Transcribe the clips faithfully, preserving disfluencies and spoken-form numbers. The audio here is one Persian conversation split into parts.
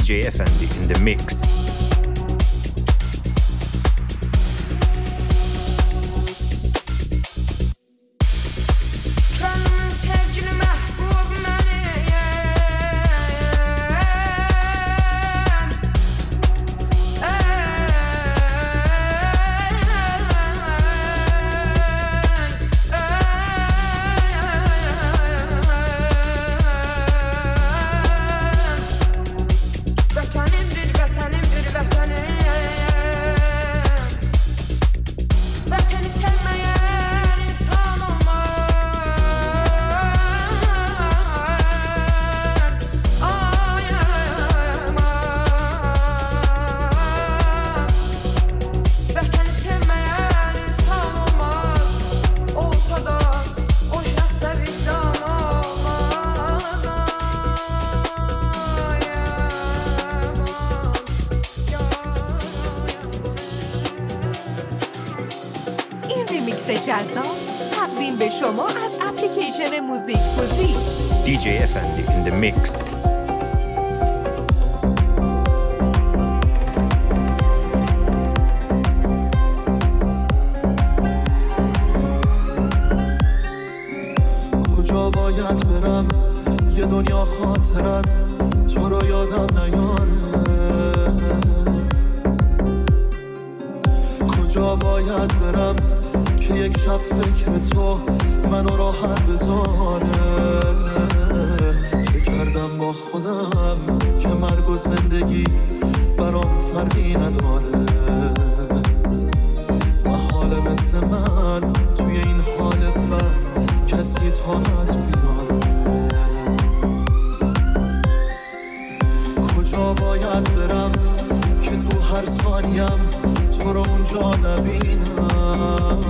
جی Effendi in the mix. جذاب تقدیم به شما از اپلیکیشن موزیک فوزی. دی جی Effendi in the mix. کجا باید برم یه دنیا خاطرت تو رو یادم نیاره، کجا باید برم که یک شب فکر تو منو راحت بذاره. چه کردم با خودم که مرگ و زندگی برام فرقی نداره. محاله مثل من توی این حال بد کسی طاقت بیاره. کجا باید برم که تو هر ثانیم تو رو اونجا نبینم.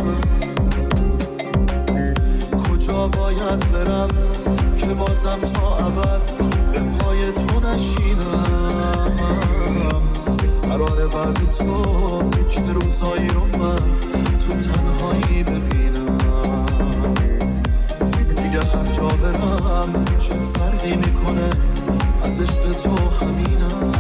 کجا باید برم که بازم تا ابد به پای تو نشینم. قراره بعد تو چه روزایی رو من تو تنهایی ببینم. دیگه هر جا برم چه فرقی میکنه از عشق تو همینم.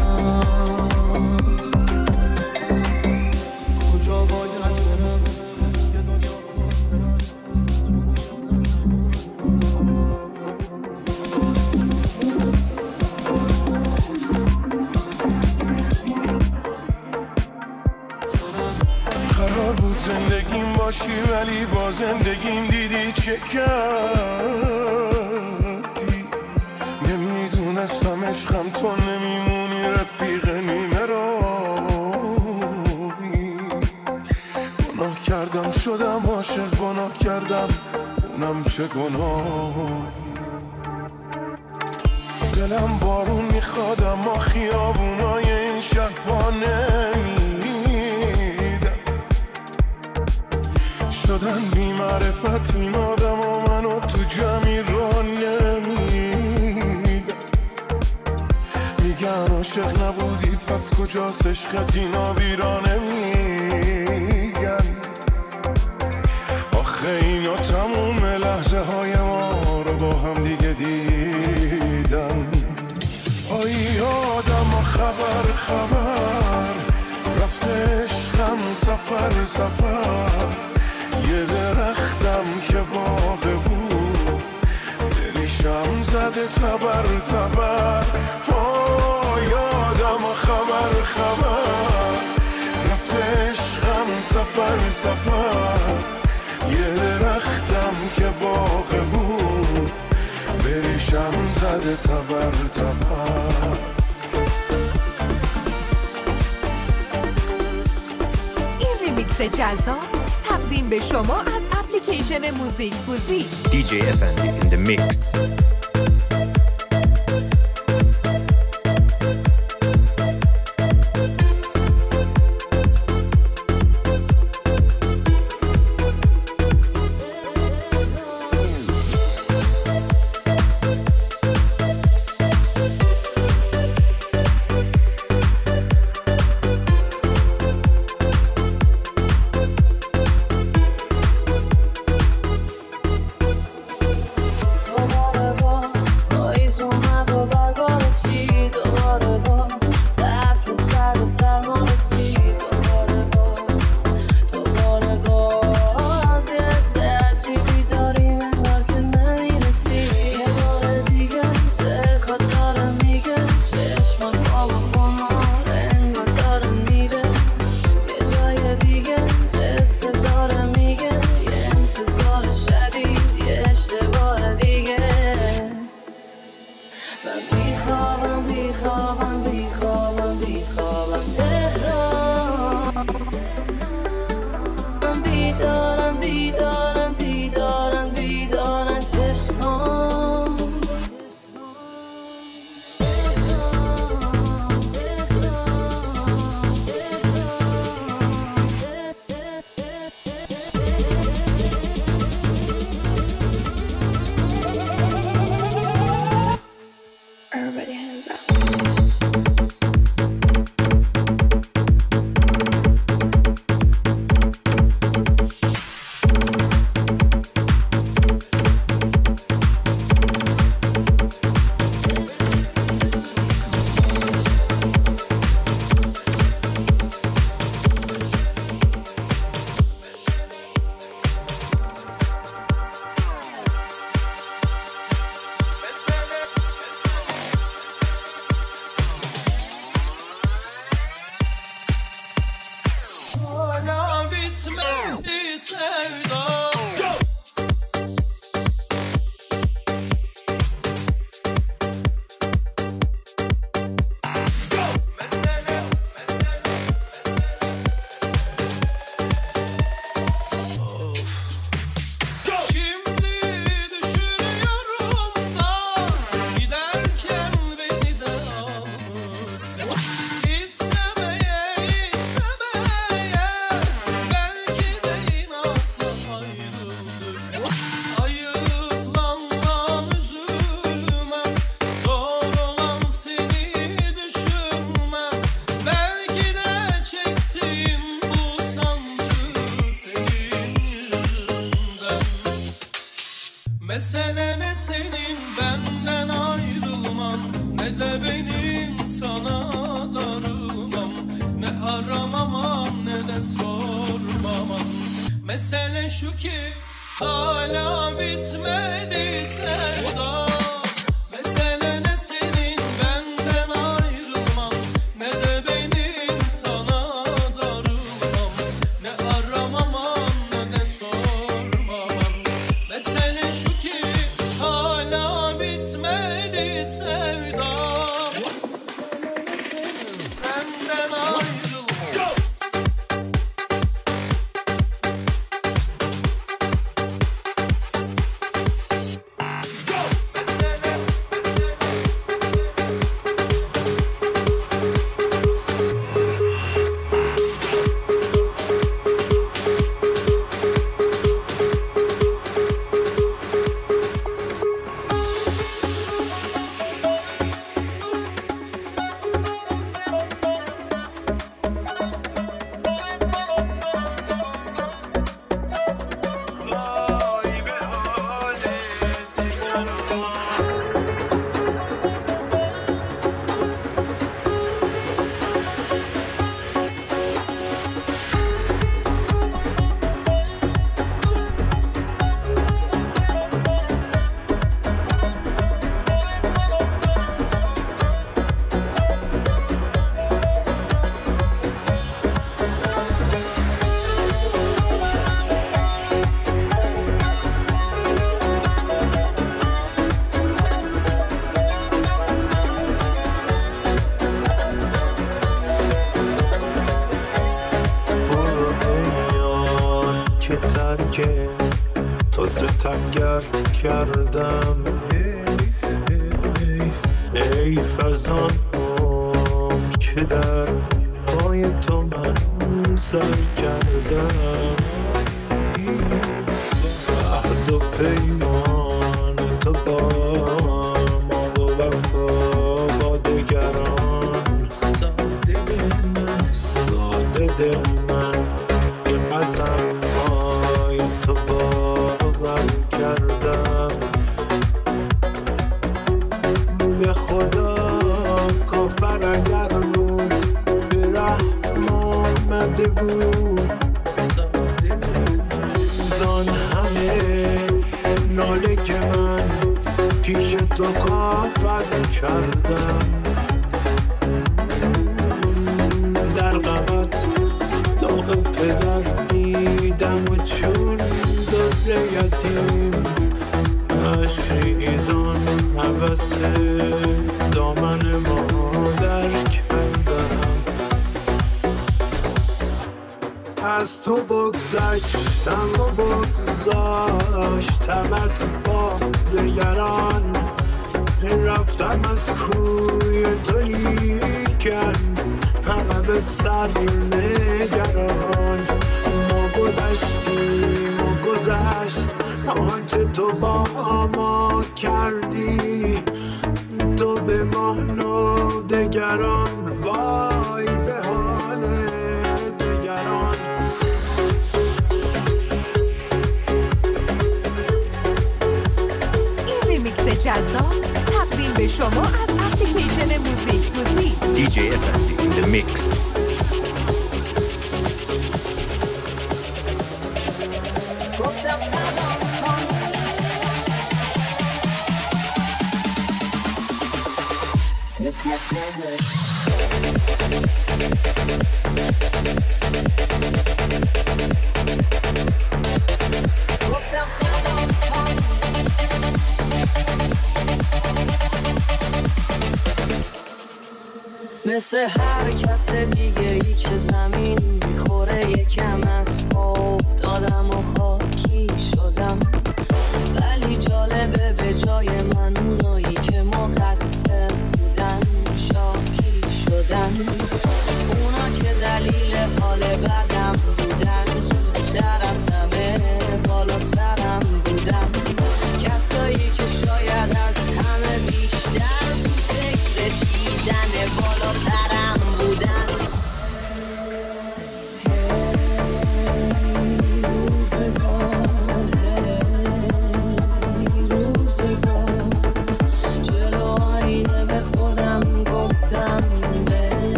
زندگیم باشی ولی با زندگیم دیدی چه کردی. نمیدونستم عشقم تو نمیمونی رفیق نیمه راهی. گناه کردم شدم عاشق، گناه کردم اونم چه گناه. دلم بارون میخواد اما خیابونای این شهر پا نمیدم. شدن بی معرفت این آدم و منو تو جمعی را نمیدم. میگن عاشق نبودی پس کجاست عشقت اینا بیرا نمیگن. آخه اینا تموم لحظه های ما رو با هم دیگه دیدن. آی آدم خبر خبر رفته عشقم سفر سفر. یه درختم که باغ بود دلیشم زده تبر تبر. آه یادم خبر خبر رفته عشقم سفر سفر. یه درختم که باغ بود بریشم زده تبر تبر. این ریمیکس جذاب تقدیم به شما از اپلیکیشن موزیک فوزی. دی جی Effendi in the mix. دوباره با hala bitmedi sevda. Mesele ne senin benden ayrılman, ne de benim sana darılmam, ne aramaman ne de sormaman. Mesele şu ki hala bitmedi sevda. Mesele ne senin benden ayrılman, ne de benim sana darılmam, ne aramaman ne de sormaman. Mesele şu hala bitmedi sevda. Benden ayrılma. تو ستمگر کردم ای فزان که در پای تو من سر کردم. عهد و پیمان تو با ما و وفا با دگران. ساده من ساده دل من یه قسم پای تو باور کردم. به خدا کافر اگر بود به رحم آمده بود. زان همه ناله که من پیش تو کافر کردم. در غمت داغ پدر دیدم و چون داره یتیم عشق ریزان عبس دامن مادر کردم. از تو بگذشتم و بگذاشتمت با دگران. رفتم از کوی تو لیکن همه به سر نگران. ما گذشتیم و گذشت آنچه تو با ما کردی. تو به ما نادگران وای به حال دگران. این ریمیکس جذاب تقدیم به شما از اپلیکیشن موزیک موزیک دی جی افندی in the mix. It's my مثل هر کس دیگه ای که زمین میخوره یکم از پا افتادم و خاکی شدم، ولی جالبه به جای من اونایی که مقصر بودن شاکی شدن. اونا که دلیل حال بدم بودن زودتر از همه بالا سرم بودن، کسایی که شاید از همه بیشتر تو فکر چیدن بالا سرم بودن.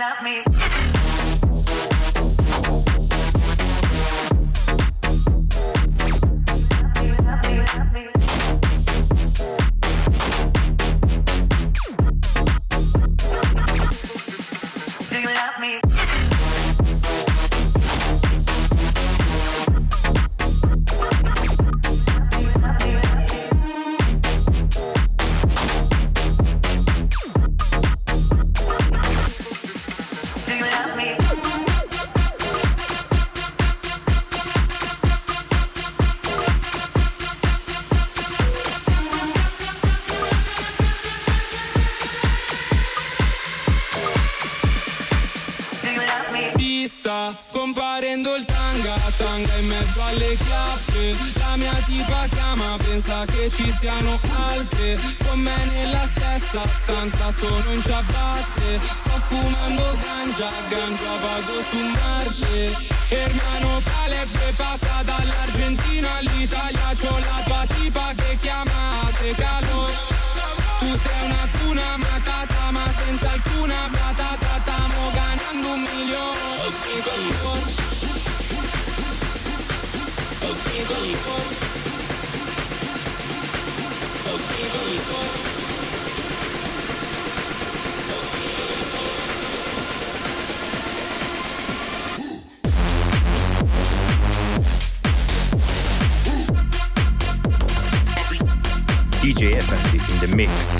Scomparendo il tanga, tanga in mezzo alle chiappe. La mia tipa chiama, pensa che ci siano altre. Con me nella stessa stanza sono in ciabatte. Sto fumando ganja, ganja vago su Marte. Hermano Caleb passa dall'Argentina all'Italia. C'ho la tua tipa che chiama se calore. Tu sei una tuna matata ma senza alcuna patata. Stiamo ganando un milione. Oh sì, con il cuore. Oh sì, con il cuore. Oh sì, con il cuore. Oh sì, D J Effendi in the mix.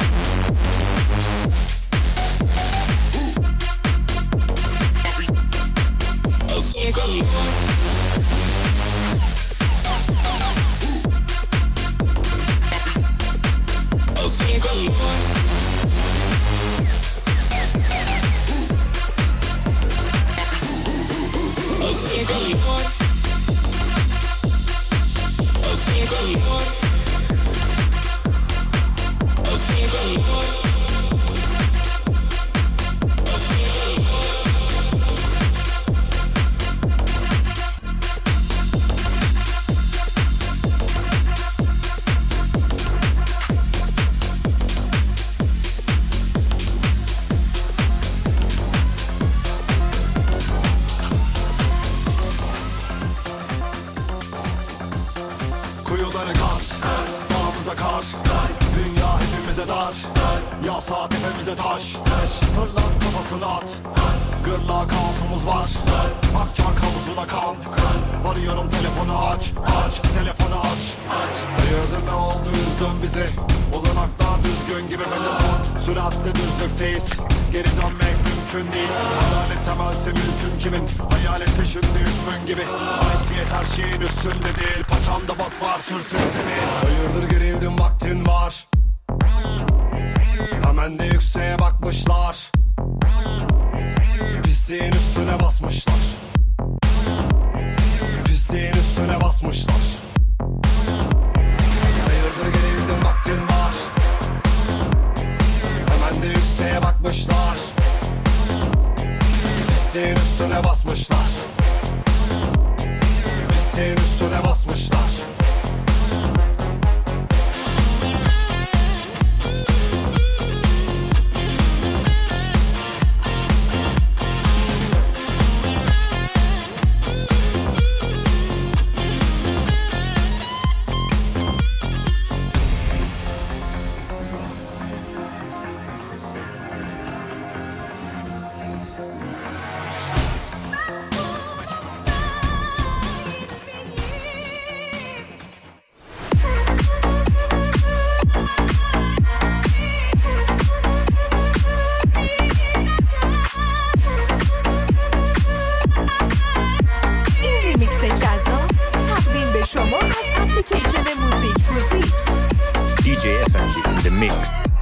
Kuyuları kar, dağımıza kar, dünya hepimize dar, yasa tepemize taş, fırlat kafasını at, gırla kaosumuz var, akçak havuzuna kan, arıyorum telefonu aç, aç, telefonu aç, hayırdır ne oldu üzdün bizi, olanaklar düzgün gibi böyle son, süratle düzlükteyiz, geri dönmek mümkün değil, adalet temelse mülkün kimin, hayalet peşinde hükmün gibi, haysiyet her şeyin üstünde değil, paçamda bak var sürtün seni, hayırdır gerildin vaktin var, hemen de yükseğe bakmışlar, pisliğin üstüne basmışlar, pisliğin üstüne basmışlar, hayırdır gerildin vaktin var, hemen de yükseğe bakmışlar, pisliğin üstüne basmışlar, pisliğin üstüne basmışlar. شما از اپلیکیشن موزیک موزیک D J Effendi in the mix.